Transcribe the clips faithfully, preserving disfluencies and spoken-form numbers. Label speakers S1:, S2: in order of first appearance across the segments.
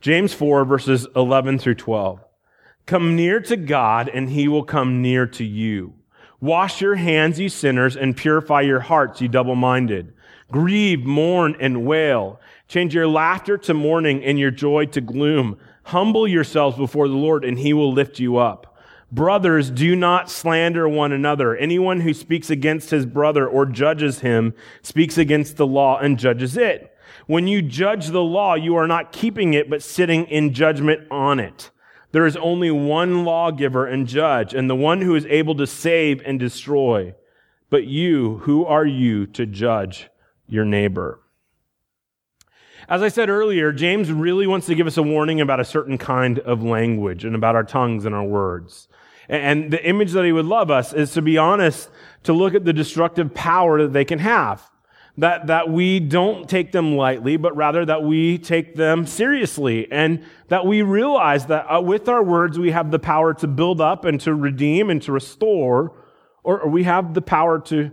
S1: James four, verses eleven through twelve. Come near to God, and he will come near to you. Wash your hands, you sinners, and purify your hearts, you double-minded. Grieve, mourn, and wail. Change your laughter to mourning and your joy to gloom. Humble yourselves before the Lord, and he will lift you up. Brothers, do not slander one another. Anyone who speaks against his brother or judges him speaks against the law and judges it. When you judge the law, you are not keeping it, but sitting in judgment on it. There is only one lawgiver and judge, and the one who is able to save and destroy. But you, who are you to judge your neighbor? As I said earlier, James really wants to give us a warning about a certain kind of language and about our tongues and our words. And the image that he would love us is, to be honest, to look at the destructive power that they can have. That, that we don't take them lightly, but rather that we take them seriously. And that we realize that uh, with our words, we have the power to build up and to redeem and to restore, or, or we have the power to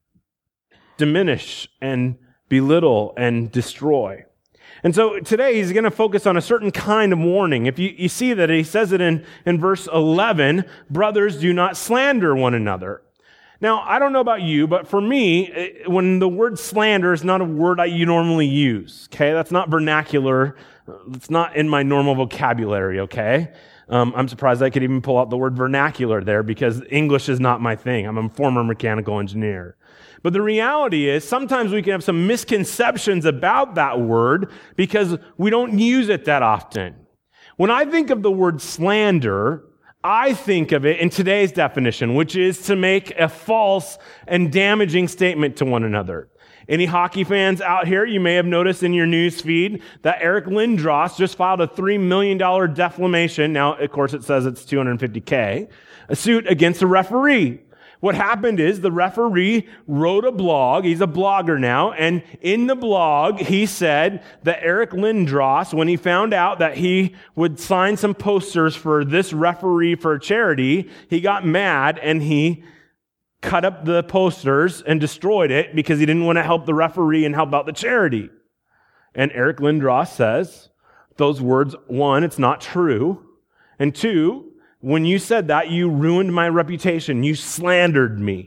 S1: diminish and belittle and destroy. And so today he's going to focus on a certain kind of warning. If you, you see that he says it in, in verse eleven, brothers, do not slander one another. Now, I don't know about you, but for me, when the word slander is not a word I you normally use, okay? That's not vernacular. It's not in my normal vocabulary, okay? Um, I'm surprised I could even pull out the word vernacular there because English is not my thing. I'm a former mechanical engineer. But the reality is sometimes we can have some misconceptions about that word because we don't use it that often. When I think of the word slander, I think of it in today's definition, which is to make a false and damaging statement to one another. Any hockey fans out here, you may have noticed in your news feed that Eric Lindros just filed a three million dollars defamation. Now, of course, it says it's two hundred fifty thousand dollars, a suit against a referee. What happened is the referee wrote a blog. He's a blogger now. And in the blog, he said that Eric Lindros, when he found out that he would sign some posters for this referee for a charity, he got mad and he cut up the posters and destroyed it because he didn't want to help the referee and help out the charity. And Eric Lindros says, those words, one, it's not true. And two, when you said that, you ruined my reputation. You slandered me.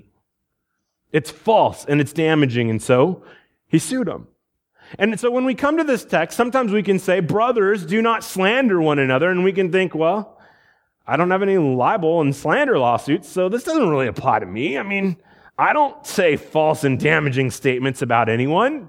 S1: It's false and it's damaging. And so he sued him. And so when we come to this text, sometimes we can say, brothers, do not slander one another. And we can think, well, I don't have any libel and slander lawsuits, so this doesn't really apply to me. I mean, I don't say false and damaging statements about anyone,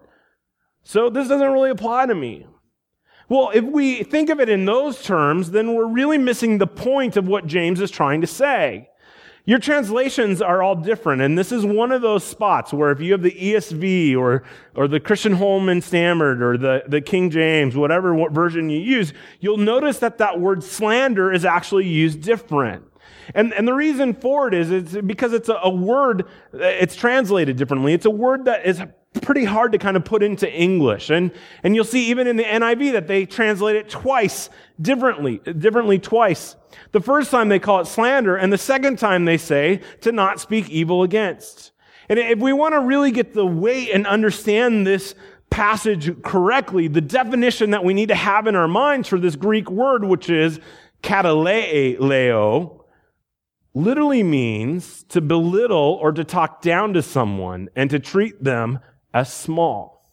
S1: so this doesn't really apply to me. Well, if we think of it in those terms, then we're really missing the point of what James is trying to say. Your translations are all different, and this is one of those spots where if you have the E S V or or the Christian Holman Standard or the, the King James, whatever version you use, you'll notice that that word slander is actually used different. And, and the reason for it is it's because it's a, a word, it's translated differently. It's a word that is pretty hard to kind of put into English. And, and you'll see even in the N I V that they translate it twice, differently, differently twice. The first time they call it slander, and the second time they say to not speak evil against. And if we want to really get the weight and understand this passage correctly, the definition that we need to have in our minds for this Greek word, which is kataleo, literally means to belittle or to talk down to someone and to treat them as small.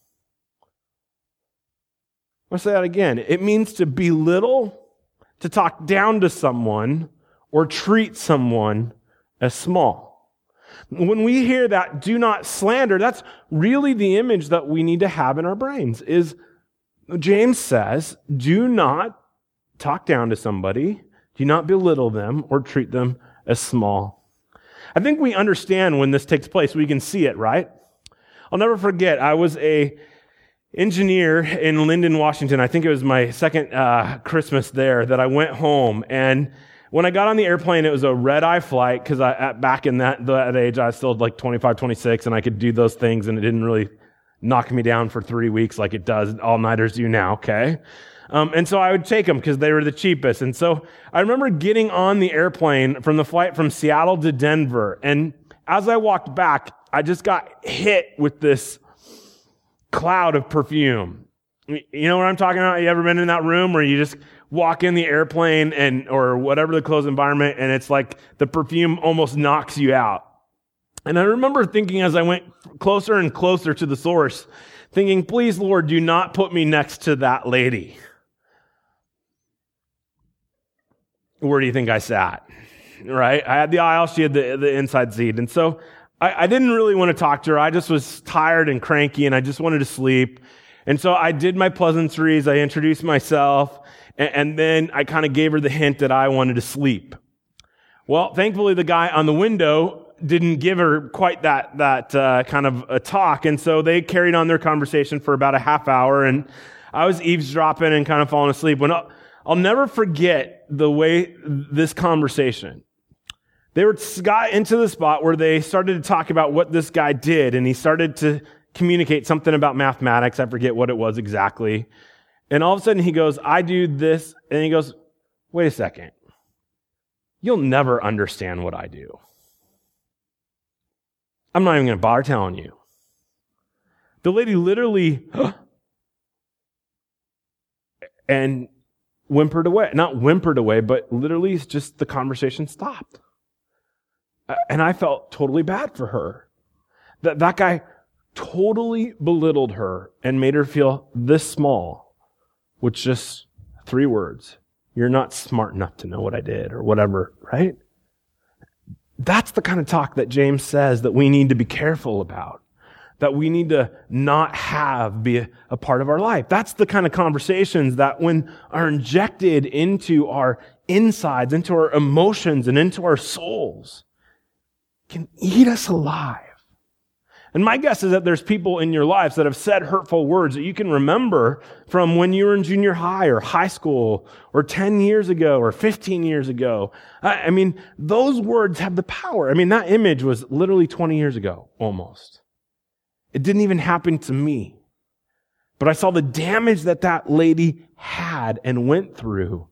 S1: I'll say that again. It means to belittle, to talk down to someone, or treat someone as small. When we hear that, do not slander, that's really the image that we need to have in our brains, is James says, do not talk down to somebody, do not belittle them, or treat them as small. I think we understand when this takes place. We can see it, right? I'll never forget, I was a engineer in Linden, Washington. I think it was my second uh, Christmas there that I went home. And when I got on the airplane, it was a red-eye flight because I, at, back in that, that age, I was still like twenty-five, twenty-six, and I could do those things, and it didn't really knock me down for three weeks like it does, all-nighters do now, okay? Um, and so I would take them because they were the cheapest. And so I remember getting on the airplane from the flight from Seattle to Denver. And as I walked back, I just got hit with this cloud of perfume. You know what I'm talking about? You ever been in that room where you just walk in the airplane and or whatever the closed environment, and it's like the perfume almost knocks you out? And I remember thinking as I went closer and closer to the source, thinking, please, Lord, do not put me next to that lady. Where do you think I sat? Right? I had the aisle, she had the, the inside seat. And so I, I didn't really want to talk to her. I just was tired and cranky, and I just wanted to sleep. And so I did my pleasantries. I introduced myself, and, and then I kind of gave her the hint that I wanted to sleep. Well, thankfully, the guy on the window didn't give her quite that that uh, kind of a talk, and so they carried on their conversation for about a half hour, and I was eavesdropping and kind of falling asleep. When I'll, I'll never forget the way this conversation. They were got into the spot where they started to talk about what this guy did, and he started to communicate something about mathematics. I forget what it was exactly. And all of a sudden he goes, I do this, and he goes, wait a second. You'll never understand what I do. I'm not even going to bother telling you. The lady literally and whimpered away. Not whimpered away, but literally just the conversation stopped. And I felt totally bad for her. That that guy totally belittled her and made her feel this small with just three words. You're not smart enough to know what I did, or whatever, right? That's the kind of talk that James says that we need to be careful about, that we need to not have be a, a part of our life. That's the kind of conversations that when are injected into our insides, into our emotions, and into our souls, can eat us alive. And my guess is that there's people in your lives that have said hurtful words that you can remember from when you were in junior high or high school or ten years ago or fifteen years ago. I mean, those words have the power. I mean, that image was literally twenty years ago, almost. It didn't even happen to me. But I saw the damage that that lady had and went through.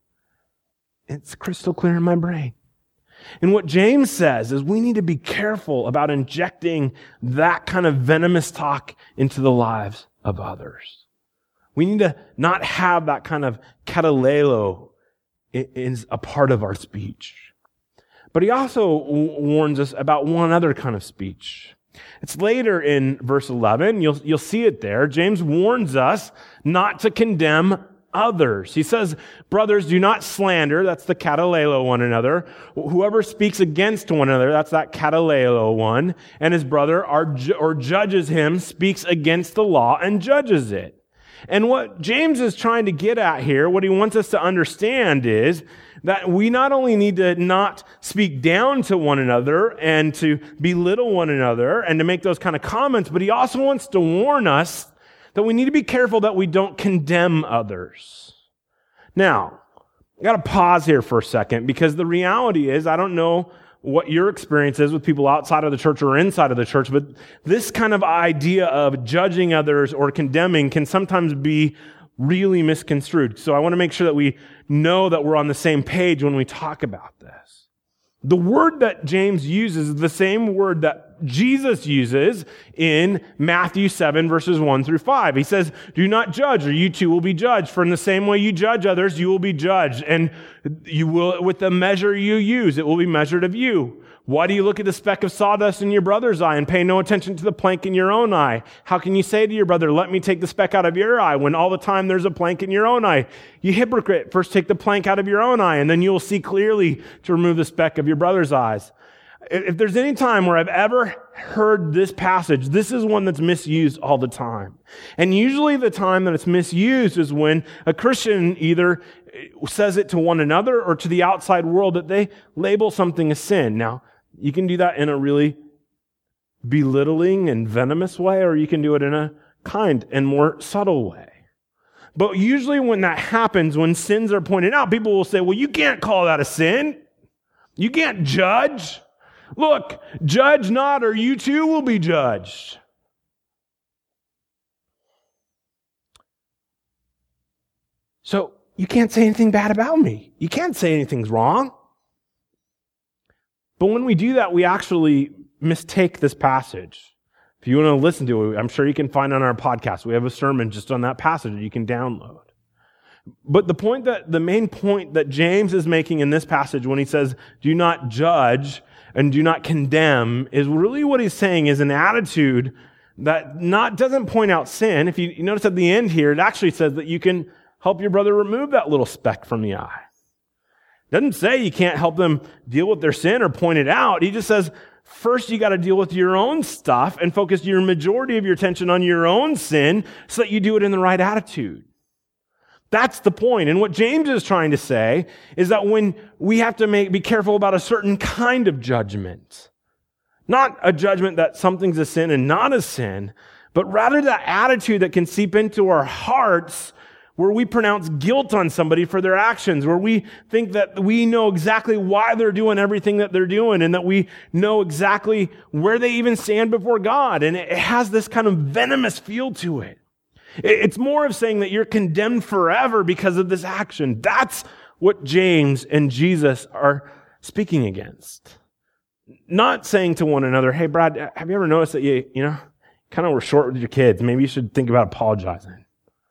S1: It's crystal clear in my brain. And what James says is we need to be careful about injecting that kind of venomous talk into the lives of others. We need to not have that kind of katalelo is a part of our speech. But he also warns us about one other kind of speech. It's later in verse eleven. You'll, you'll see it there. James warns us not to condemn others. He says, brothers, do not slander. That's the katalelo one another. Whoever speaks against one another, that's that katalelo one. And his brother or, or judges him, speaks against the law and judges it. And what James is trying to get at here, what he wants us to understand is that we not only need to not speak down to one another and to belittle one another and to make those kind of comments, but he also wants to warn us that we need to be careful that we don't condemn others. Now, I got to pause here for a second, because the reality is, I don't know what your experience is with people outside of the church or inside of the church, but this kind of idea of judging others or condemning can sometimes be really misconstrued. So I want to make sure that we know that we're on the same page when we talk about this. The word that James uses is the same word that Jesus uses in Matthew seven, verses one through five. He says, do not judge, or you too will be judged. For in the same way you judge others, you will be judged. And you will, with the measure you use, it will be measured of you. Why do you look at the speck of sawdust in your brother's eye and pay no attention to the plank in your own eye? How can you say to your brother, let me take the speck out of your eye, when all the time there's a plank in your own eye? You hypocrite, first take the plank out of your own eye, and then you will see clearly to remove the speck of your brother's eyes. If there's any time where I've ever heard this passage, this is one that's misused all the time. And usually the time that it's misused is when a Christian either says it to one another or to the outside world that they label something a sin. Now, you can do that in a really belittling and venomous way, or you can do it in a kind and more subtle way. But usually when that happens, when sins are pointed out, people will say, well, you can't call that a sin. You can't judge. Look, judge not, or you too will be judged. So you can't say anything bad about me. You can't say anything's wrong. But when we do that, we actually mistake this passage. If you want to listen to it, I'm sure you can find on our podcast. We have a sermon just on that passage that you can download. But the point that, the main point that James is making in this passage when he says, do not judge and do not condemn, is really what he's saying is an attitude that not doesn't point out sin. If you, you notice at the end here, it actually says that you can help your brother remove that little speck from the eye. It doesn't say you can't help them deal with their sin or point it out. He just says, first you got to deal with your own stuff and focus your majority of your attention on your own sin so that you do it in the right attitude. That's the point. And what James is trying to say is that when we have to make, be careful about a certain kind of judgment, not a judgment that something's a sin and not a sin, but rather that attitude that can seep into our hearts where we pronounce guilt on somebody for their actions, where we think that we know exactly why they're doing everything that they're doing and that we know exactly where they even stand before God. And it has this kind of venomous feel to it. It's more of saying that you're condemned forever because of this action. That's what James and Jesus are speaking against. Not saying to one another, hey, Brad, have you ever noticed that you, you know, kind of were short with your kids? Maybe you should think about apologizing.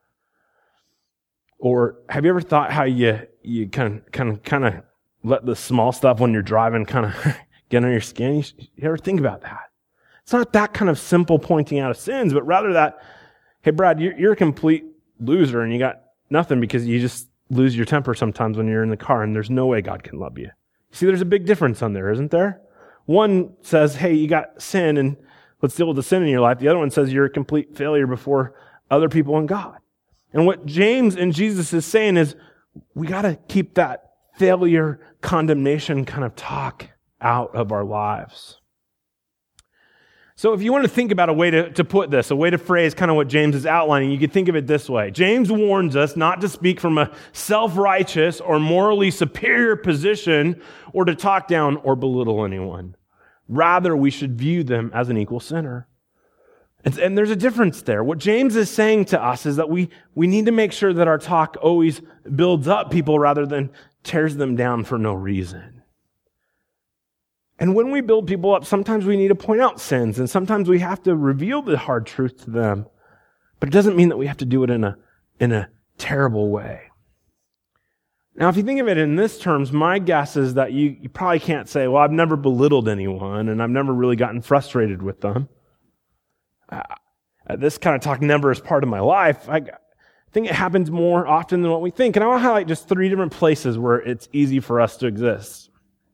S1: Or have you ever thought how you, you kind of, kind of, kind of let the small stuff when you're driving kind of get on your skin? You, should, you ever think about that? It's not that kind of simple pointing out of sins, but rather that, hey, Brad, you're, you're a complete loser and you got nothing because you just lose your temper sometimes when you're in the car and there's no way God can love you. See, there's a big difference on there, isn't there? One says, hey, you got sin and let's deal with the sin in your life. The other one says you're a complete failure before other people and God. And what James and Jesus is saying is we got to keep that failure, condemnation kind of talk out of our lives. So if you want to think about a way to, to put this, a way to phrase kind of what James is outlining, you could think of it this way. James warns us not to speak from a self-righteous or morally superior position or to talk down or belittle anyone. Rather, we should view them as an equal sinner. And, and there's a difference there. What James is saying to us is that we, we need to make sure that our talk always builds up people rather than tears them down for no reason. And when we build people up, sometimes we need to point out sins, and sometimes we have to reveal the hard truth to them. But it doesn't mean that we have to do it in a, in a terrible way. Now, if you think of it in this terms, my guess is that you, you probably can't say, well, I've never belittled anyone, and I've never really gotten frustrated with them. Uh, this kind of talk never is part of my life. I think it happens more often than what we think. And I want to highlight just three different places where it's easy for us to exist.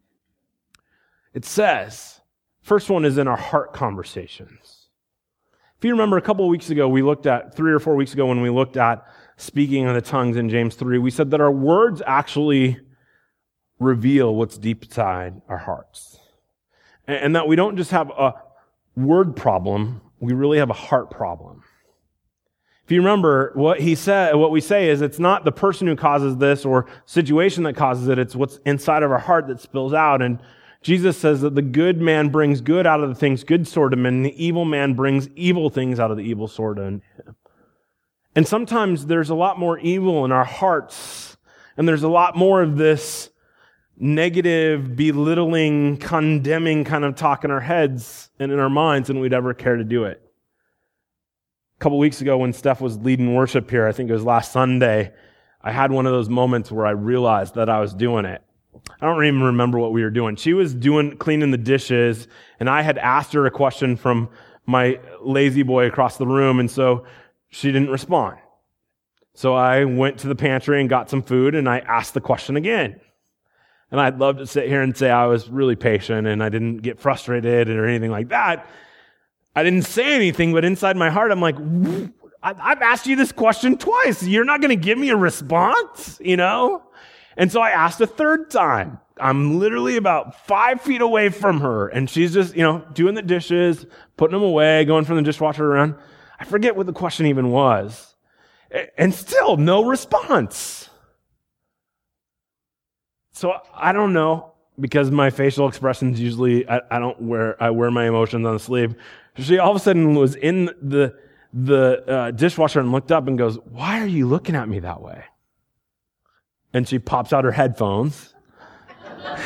S1: It says, first one is in our heart conversations. If you remember a couple of weeks ago, we looked at, three or four weeks ago when we looked at speaking of the tongues in James three, we said that our words actually reveal what's deep inside our hearts. And, and that we don't just have a word problem, we really have a heart problem. If you remember, what he said, what we say is it's not the person who causes this or situation that causes it, it's what's inside of our heart that spills out. And Jesus says that the good man brings good out of the things good stored in him, and the evil man brings evil things out of the evil stored in him. And sometimes there's a lot more evil in our hearts, and there's a lot more of this negative, belittling, condemning kind of talk in our heads and in our minds than we'd ever care to do it. A couple weeks ago when Steph was leading worship here, I think it was last Sunday, I had one of those moments where I realized that I was doing it. I don't even remember what we were doing. She was doing cleaning the dishes, and I had asked her a question from my lazy boy across the room, and so she didn't respond. So I went to the pantry and got some food, and I asked the question again. And I'd love to sit here and say I was really patient and I didn't get frustrated or anything like that. I didn't say anything, but inside my heart, I'm like, I've asked you this question twice. You're not going to give me a response, you know? And so I asked a third time. I'm literally about five feet away from her, and she's just, you know, doing the dishes, putting them away, going from the dishwasher around. I forget what the question even was. And still, no response. So I don't know, because my facial expressions usually, I, I don't wear, I wear my emotions on the sleeve. She all of a sudden was in the, the uh, dishwasher and looked up and goes, "Why are you looking at me that way?" And she pops out her headphones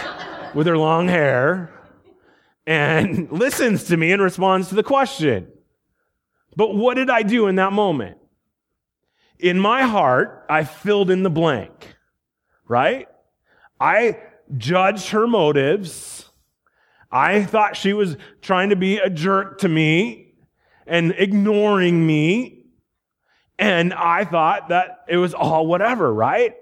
S1: with her long hair and listens to me and responds to the question. But what did I do in that moment? In my heart, I filled in the blank, right? I judged her motives. I thought she was trying to be a jerk to me and ignoring me. And I thought that it was all whatever, right?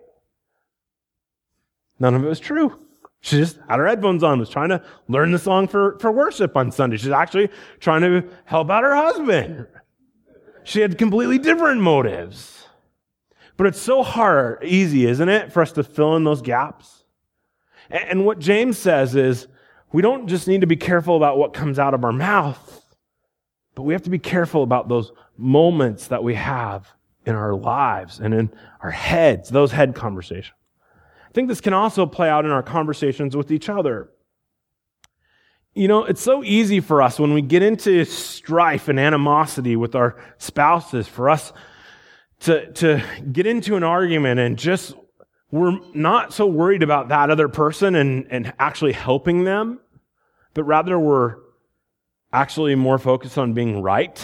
S1: None of it was true. She just had her headphones on, was trying to learn the song for, for worship on Sunday. She's actually trying to help out her husband. She had completely different motives. But it's so hard, easy, isn't it, for us to fill in those gaps? And, and what James says is, we don't just need to be careful about what comes out of our mouth, but we have to be careful about those moments that we have in our lives and in our heads, those head conversations. I think this can also play out in our conversations with each other. You know, it's so easy for us when we get into strife and animosity with our spouses, for us to, to get into an argument and just, we're not so worried about that other person and, and actually helping them, but rather we're actually more focused on being right.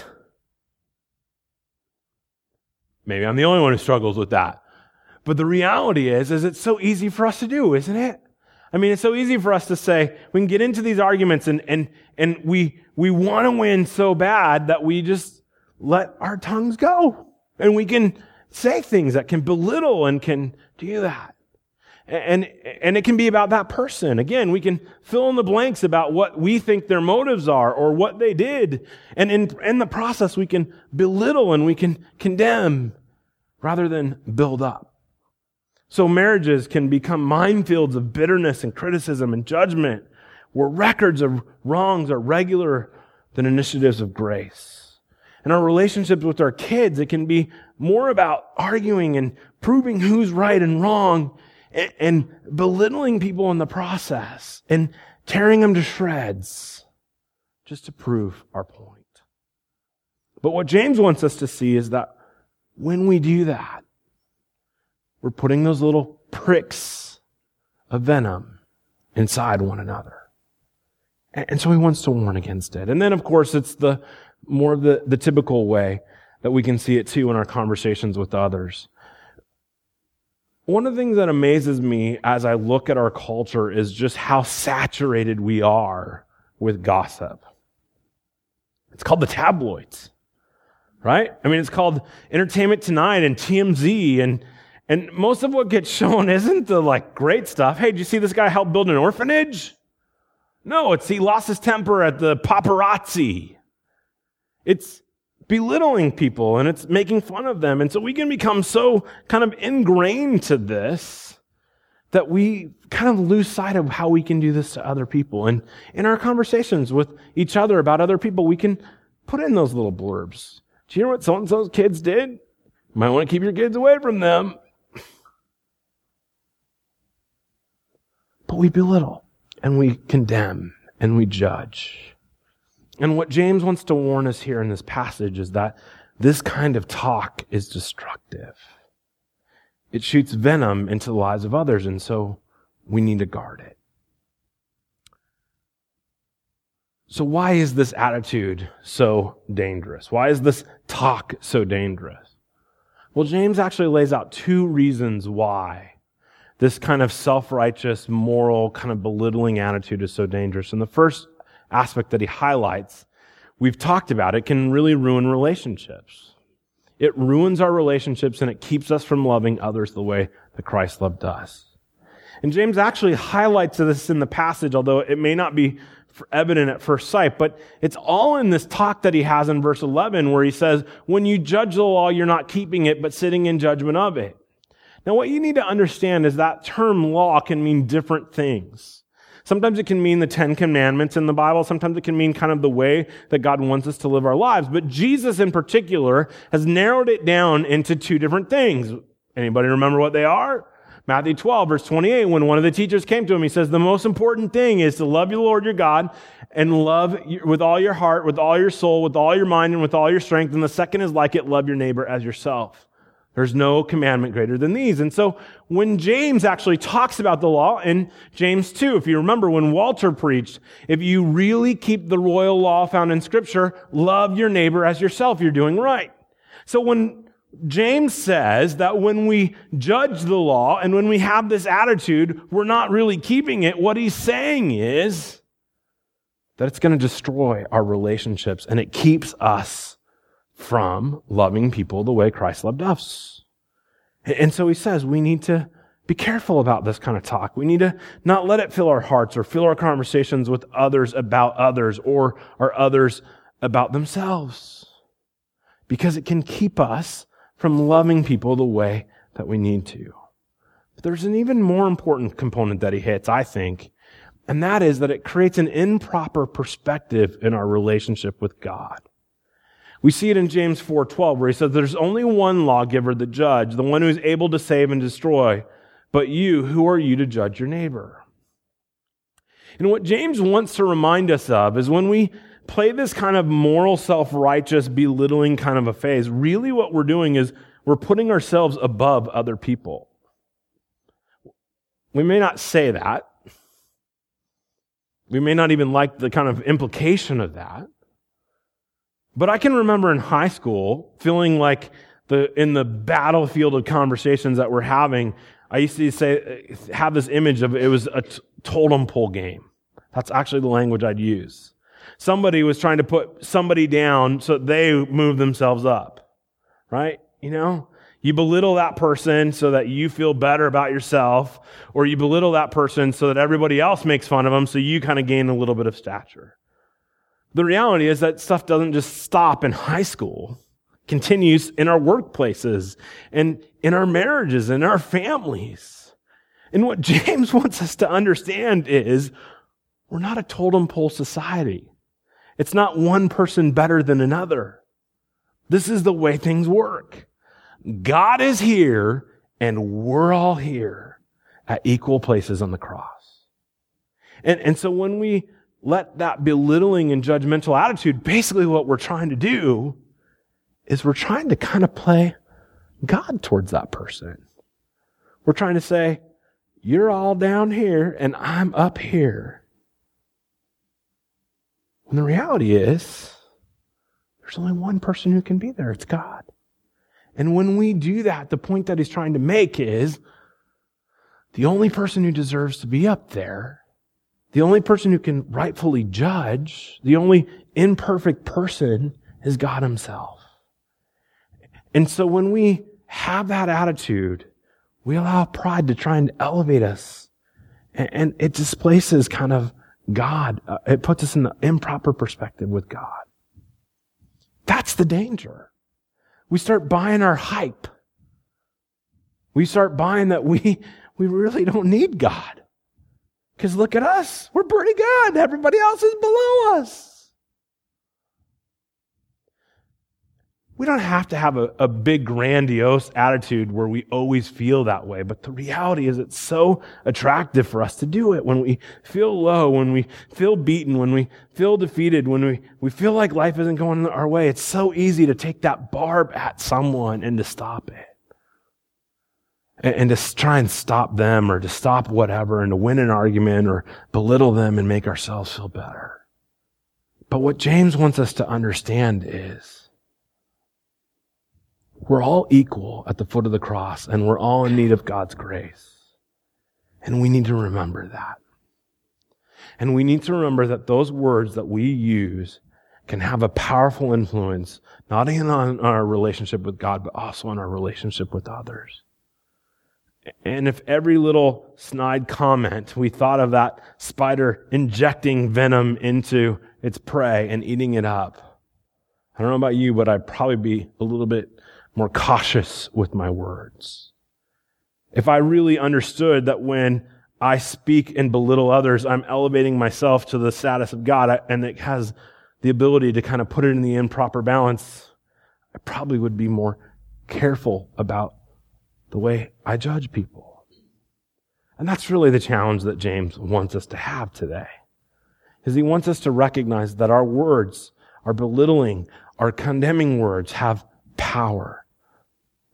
S1: Maybe I'm the only one who struggles with that. But the reality is, is it's so easy for us to do, isn't it? I mean, it's so easy for us to say, we can get into these arguments and, and, and we, we want to win so bad that we just let our tongues go. And we can say things that can belittle and can do that. And, and it can be about that person. Again, we can fill in the blanks about what we think their motives are or what they did. And in, in the process, we can belittle and we can condemn rather than build up. So marriages can become minefields of bitterness and criticism and judgment, where records of wrongs are regular than initiatives of grace. In our relationships with our kids, it can be more about arguing and proving who's right and wrong and, and belittling people in the process and tearing them to shreds just to prove our point. But what James wants us to see is that when we do that, we're putting those little pricks of venom inside one another. And so he wants to warn against it. And then, of course, it's the more of the, the typical way that we can see it too in our conversations with others. One of the things that amazes me as I look at our culture is just how saturated we are with gossip. It's called the tabloids, right? I mean, it's called Entertainment Tonight and T M Z, and And most of what gets shown isn't the like great stuff. Hey, did you see this guy help build an orphanage? No, it's he lost his temper at the paparazzi. It's belittling people and it's making fun of them. And so we can become so kind of ingrained to this that we kind of lose sight of how we can do this to other people. And in our conversations with each other about other people, we can put in those little blurbs. Do you know what so-and-so's kids did? You might want to keep your kids away from them. But we belittle and we condemn and we judge. And what James wants to warn us here in this passage is that this kind of talk is destructive. It shoots venom into the lives of others, and so we need to guard it. So why is this attitude so dangerous? Why is this talk so dangerous? Well, James actually lays out two reasons why this kind of self-righteous, moral, kind of belittling attitude is so dangerous. And the first aspect that he highlights, we've talked about, it can really ruin relationships. It ruins our relationships and it keeps us from loving others the way that Christ loved us. And James actually highlights this in the passage, although it may not be evident at first sight, but it's all in this talk that he has in verse eleven where he says, when you judge the law, you're not keeping it, but sitting in judgment of it. Now, what you need to understand is that term law can mean different things. Sometimes it can mean the Ten Commandments in the Bible. Sometimes it can mean kind of the way that God wants us to live our lives. But Jesus in particular has narrowed it down into two different things. Anybody remember what they are? Matthew twelve, verse twenty-eight, when one of the teachers came to him, he says, the most important thing is to love your Lord your God and love with all your heart, with all your soul, with all your mind, and with all your strength. And the second is like it, love your neighbor as yourself. There's no commandment greater than these. And so when James actually talks about the law in James two, if you remember when Walter preached, if you really keep the royal law found in Scripture, love your neighbor as yourself, you're doing right. So when James says that when we judge the law and when we have this attitude, we're not really keeping it, what he's saying is that it's going to destroy our relationships and it keeps us from loving people the way Christ loved us. And so he says we need to be careful about this kind of talk. We need to not let it fill our hearts or fill our conversations with others about others or our others about themselves, because it can keep us from loving people the way that we need to. But there's an even more important component that he hits, I think, and that is that it creates an improper perspective in our relationship with God. We see it in James four twelve, where he says, there's only one lawgiver, the judge, the one who is able to save and destroy. But you, who are you to judge your neighbor? And what James wants to remind us of is when we play this kind of moral, self-righteous, belittling kind of a phase, really what we're doing is we're putting ourselves above other people. We may not say that. We may not even like the kind of implication of that. But I can remember in high school feeling like the in the battlefield of conversations that we're having, I used to say, have this image of it was a t- totem pole game. That's actually the language I'd use. Somebody was trying to put somebody down so they move themselves up, right? You know, you belittle that person so that you feel better about yourself, or you belittle that person so that everybody else makes fun of them so you kind of gain a little bit of stature. The reality is that stuff doesn't just stop in high school. It continues in our workplaces and in our marriages and our families. And what James wants us to understand is we're not a totem pole society. It's not one person better than another. This is the way things work. God is here and we're all here at equal places on the cross. And, and so when we let that belittling and judgmental attitude, basically what we're trying to do is we're trying to kind of play God towards that person. We're trying to say, you're all down here and I'm up here. And the reality is, there's only one person who can be there. It's God. And when we do that, the point that he's trying to make is the only person who deserves to be up there, the only person who can rightfully judge, the only imperfect person is God himself. And so when we have that attitude, we allow pride to try and elevate us. And it displaces kind of God. It puts us in the improper perspective with God. That's the danger. We start buying our hype. We start buying that we, we really don't need God. Because look at us. We're pretty good. Everybody else is below us. We don't have to have a, a big grandiose attitude where we always feel that way. But the reality is it's so attractive for us to do it when we feel low, when we feel beaten, when we feel defeated, when we, we feel like life isn't going our way. It's so easy to take that barb at someone and to stop it. And, and to try and stop them or to stop whatever and to win an argument or belittle them and make ourselves feel better. But what James wants us to understand is we're all equal at the foot of the cross, and we're all in need of God's grace. And we need to remember that. And we need to remember that those words that we use can have a powerful influence, not only on our relationship with God, but also on our relationship with others. And if every little snide comment, we thought of that spider injecting venom into its prey and eating it up, I don't know about you, but I'd probably be a little bit more cautious with my words. If I really understood that when I speak and belittle others, I'm elevating myself to the status of God, and it has the ability to kind of put it in the improper balance, I probably would be more careful about the way I judge people. And that's really the challenge that James wants us to have today, is he wants us to recognize that our words, our belittling, our condemning words have power.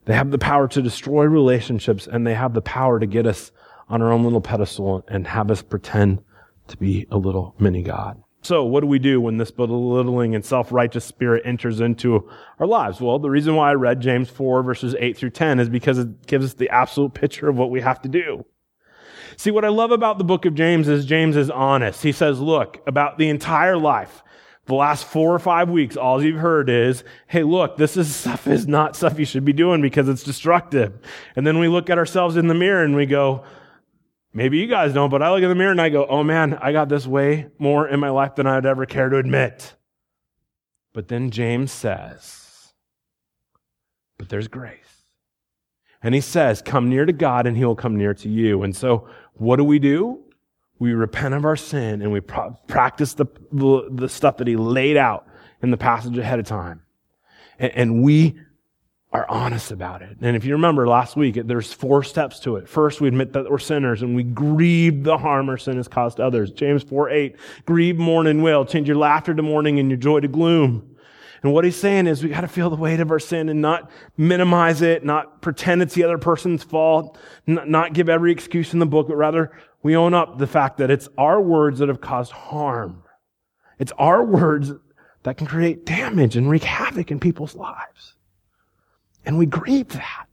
S1: They have the power to destroy relationships, and they have the power to get us on our own little pedestal and have us pretend to be a little mini God. So what do we do when this belittling and self-righteous spirit enters into our lives? Well, the reason why I read James four, verses eight through ten is because it gives us the absolute picture of what we have to do. See, what I love about the book of James is James is honest. He says, look, about the entire life, the last four or five weeks, all you've heard is, hey, look, this is stuff is not stuff you should be doing because it's destructive. And then we look at ourselves in the mirror and we go, maybe you guys don't, but I look in the mirror and I go, oh man, I got this way more in my life than I'd ever care to admit. But then James says, but there's grace. And he says, come near to God and he will come near to you. And so what do we do? We repent of our sin and we pro- practice the, the, the stuff that he laid out in the passage ahead of time. And, and we are honest about it. And if you remember last week, there's four steps to it. First, we admit that we're sinners and we grieve the harm our sin has caused others. James four eight, grieve, mourn, and wail. Change your laughter to mourning and your joy to gloom. And what he's saying is we got to feel the weight of our sin and not minimize it, not pretend it's the other person's fault, not, not give every excuse in the book, but rather we own up the fact that it's our words that have caused harm. It's our words that can create damage and wreak havoc in people's lives. And we grieve that.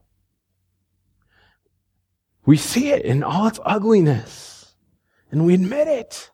S1: We see it in all its ugliness, and we admit it.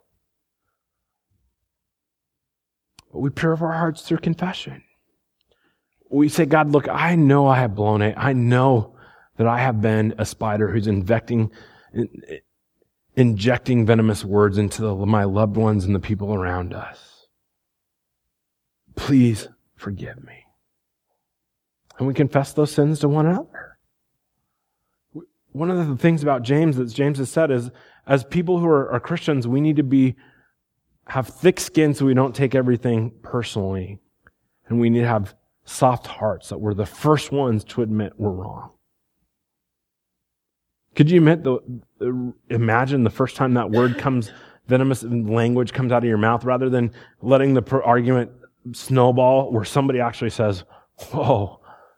S1: But we purify our hearts through confession. We say, God, look, I know I have blown it. I know that I have been a spider who's infecting, injecting venomous words into the, my loved ones and the people around us. Please forgive me. And we confess those sins to one another. One of the things about James that James has said is, as people who are, are Christians, we need to be have thick skin so we don't take everything personally. And we need to have soft hearts that we're the first ones to admit we're wrong. Could you admit the, the imagine the first time that word comes, venomous language comes out of your mouth, rather than letting the per- argument snowball where somebody actually says, whoa,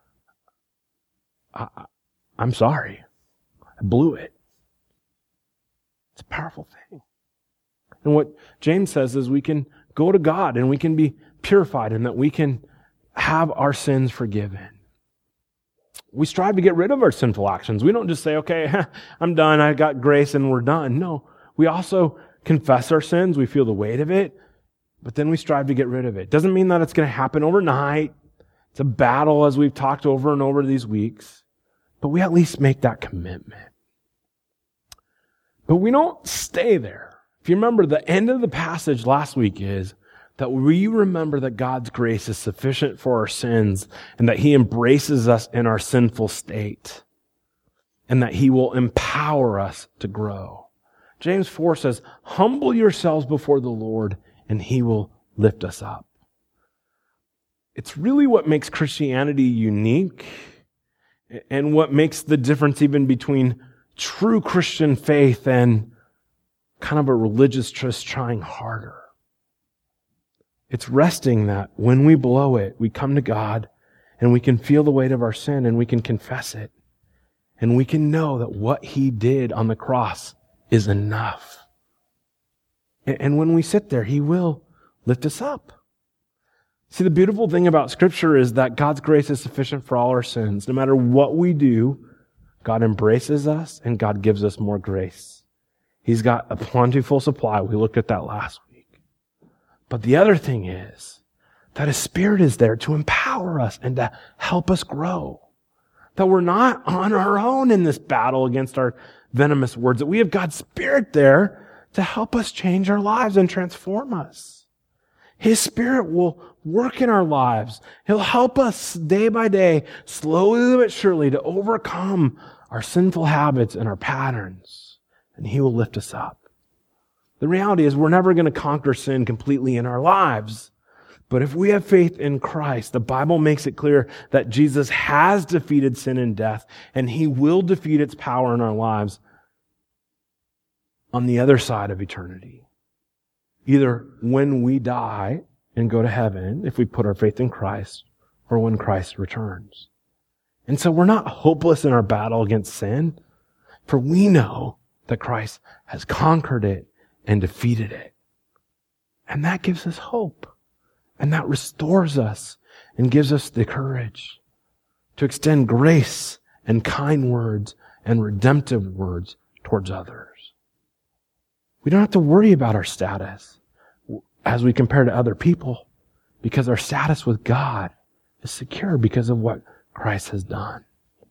S1: I, I'm sorry. I blew it. It's a powerful thing. And what James says is we can go to God and we can be purified and that we can have our sins forgiven. We strive to get rid of our sinful actions. We don't just say, okay, I'm done, I got grace and we're done. No, we also confess our sins, we feel the weight of it, but then we strive to get rid of it. Doesn't mean that it's going to happen overnight. It's a battle, as we've talked over and over these weeks, but we at least make that commitment. But we don't stay there. If you remember, the end of the passage last week is that we remember that God's grace is sufficient for our sins and that he embraces us in our sinful state and that he will empower us to grow. James four says, humble yourselves before the Lord and he will lift us up. It's really what makes Christianity unique and what makes the difference even between true Christian faith and kind of a religious just trying harder. It's resting that when we blow it, we come to God and we can feel the weight of our sin and we can confess it. And we can know that what he did on the cross is enough. And when we sit there, he will lift us up. See, the beautiful thing about Scripture is that God's grace is sufficient for all our sins. No matter what we do, God embraces us and God gives us more grace. He's got a plentiful supply. We looked at that last week. But the other thing is that His Spirit is there to empower us and to help us grow. That we're not on our own in this battle against our venomous words. That we have God's Spirit there to help us change our lives and transform us. His Spirit will work in our lives. He'll help us day by day, slowly but surely, to overcome our sinful habits and our patterns. And He will lift us up. The reality is we're never going to conquer sin completely in our lives. But if we have faith in Christ, the Bible makes it clear that Jesus has defeated sin and death, and He will defeat its power in our lives on the other side of eternity. Either when we die and go to heaven, if we put our faith in Christ, or when Christ returns. And so we're not hopeless in our battle against sin, for we know that Christ has conquered it and defeated it. And that gives us hope. And that restores us and gives us the courage to extend grace and kind words and redemptive words towards others. We don't have to worry about our status as we compare to other people, because our status with God is secure because of what Christ has done.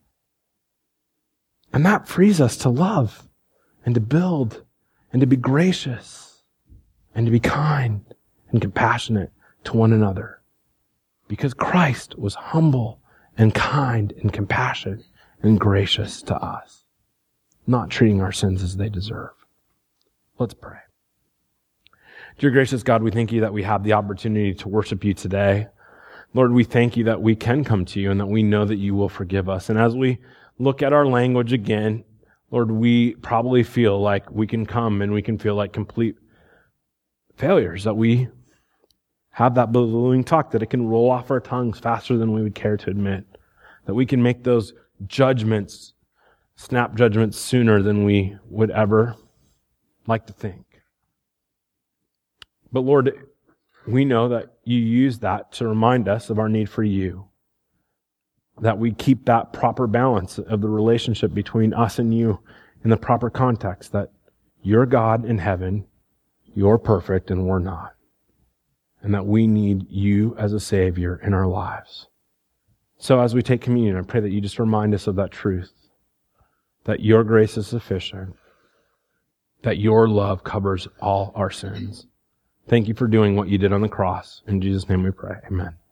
S1: And that frees us to love and to build and to be gracious and to be kind and compassionate to one another, because Christ was humble and kind and compassionate and gracious to us, not treating our sins as they deserve. Let's pray. Dear gracious God, we thank you that we have the opportunity to worship you today. Lord, we thank you that we can come to you and that we know that you will forgive us. And as we look at our language again, Lord, we probably feel like we can come and we can feel like complete failures, that we have that ballooning talk, that it can roll off our tongues faster than we would care to admit, that we can make those judgments, snap judgments sooner than we would ever like to think. But Lord, we know that you use that to remind us of our need for you, that we keep that proper balance of the relationship between us and you in the proper context, that you're God in heaven, you're perfect, and we're not, and that we need you as a Savior in our lives. So as we take communion, I pray that you just remind us of that truth, that your grace is sufficient, that your love covers all our sins. Thank you for doing what you did on the cross. In Jesus' name we pray. Amen.